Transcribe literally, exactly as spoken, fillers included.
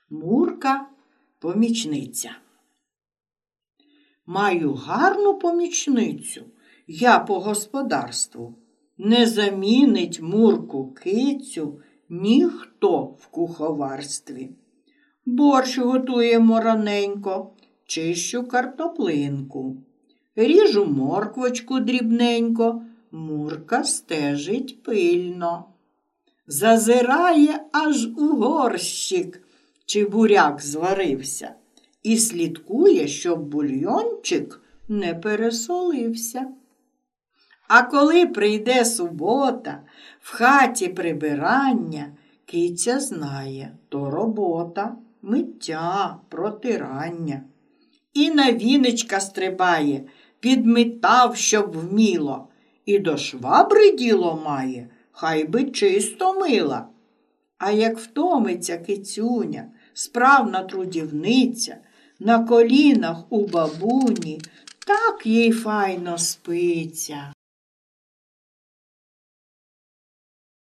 Мурка – помічниця. Маю гарну помічницю я по господарству. Не замінить Мурку кицю ніхто в куховарстві. Борщ готуємо раненько, чищу картоплинку. Ріжу морквочку дрібненько, Мурка стежить пильно. Зазирає аж у горщик, чи буряк зварився, і слідкує, щоб бульйончик не пересолився. А коли прийде субота, в хаті прибирання, киця знає, то робота, миття, протирання. І на віничка стрибає, підмітав, щоб вміло, і до швабри діло має, хай би чисто мила. А як втомиться кицюня, справна трудівниця, на колінах у бабуні, так їй файно спиться.